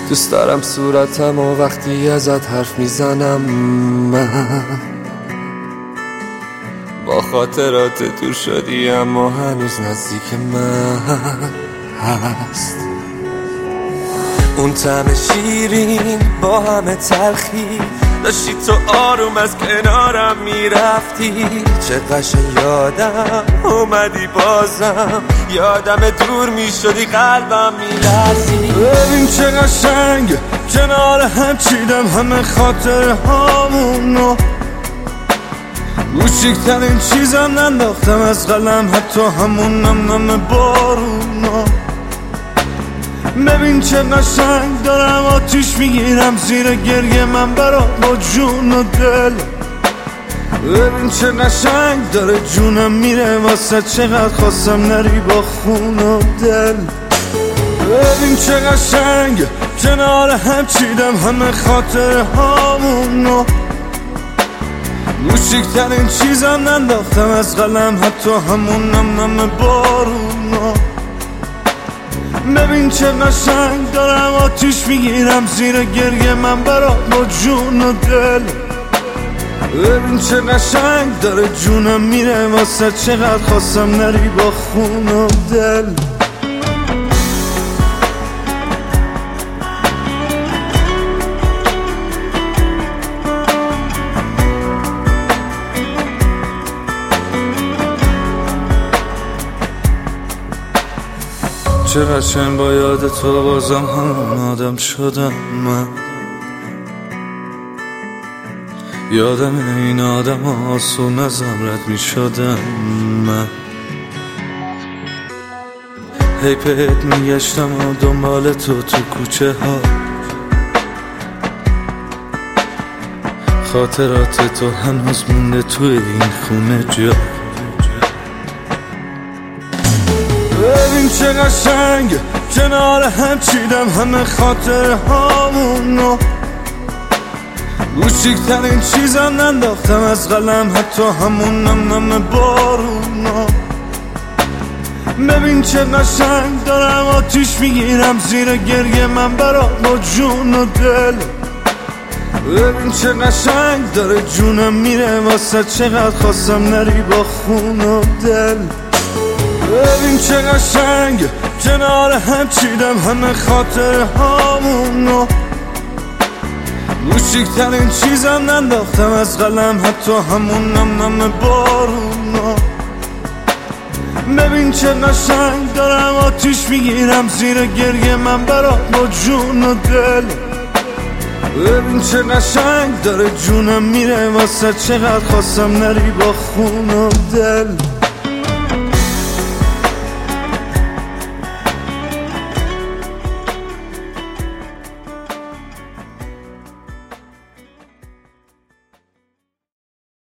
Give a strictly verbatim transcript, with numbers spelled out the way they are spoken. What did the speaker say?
دوست دارم صورتم و وقتی ازت حرف میزنم من با خاطرات دور شدی اما هنوز نزدیک من هست. اون طعم شیرین با همه تلخی داشتی تو آروم از کنارم میرفتی، چه قشنگ یادم اومدی بازم، یادم دور میشدی قلبم میلرزی. ببین چه قشنگ کنار هم چیدم همه خاطر هامونو، کوچیکترین چیزم ننداختم از قلم حتی همون نم نم بارونا. ببین چه قشنگ دارم آتیش میگیرم زیر گریه من برا با جون و دل. ببین چه قشنگ داره جونم میره واسه چقدر خواستم نری با خون و دل. ببین چه قشنگ کنار هم چیدم همه خاطر هامونو، کوچیکترین چیزم ننداختم از قلم حتی همون نم نم بارونا. ببین چه قشنگ دارم آتیش میگیرم زیر گریه من برا با جون و دل. ببین چه قشنگ داره جونم میره واسه چقدر خواستم نری با خون و دل. چه قشنگ با یاد تو بازم همون آدم شدم من، یادم این آدم آسون ازم رد می شدم من. هی پیت می گشتم و دنبال تو تو کوچه ها، خاطرات تو هنوز مونده توی این خونه جا. ببین چه قشنگ کنار هم چیدم همه خاطر هامونو، کوچیکترین چیزم ننداختم از قلم حتی همون نم نم بارونا. ببین چه قشنگ دارم آتیش میگیرم زیر گریه من برا با جون و دل. ببین چه قشنگ داره جونم میره واسه چقدر خواستم نری با خون و دل. ببین چه قشنگ کنار هم چیدم همه خاطر هامونو، کوچیکترین چیزم ننداختم از قلم حتی همون نم نم بارونا. ببین چه قشنگ دارم آتیش میگیرم زیر گریه من برا با جون و دل. ببین چه قشنگ داره جونم میره واسه چقدر خواستم نری با خون و دل.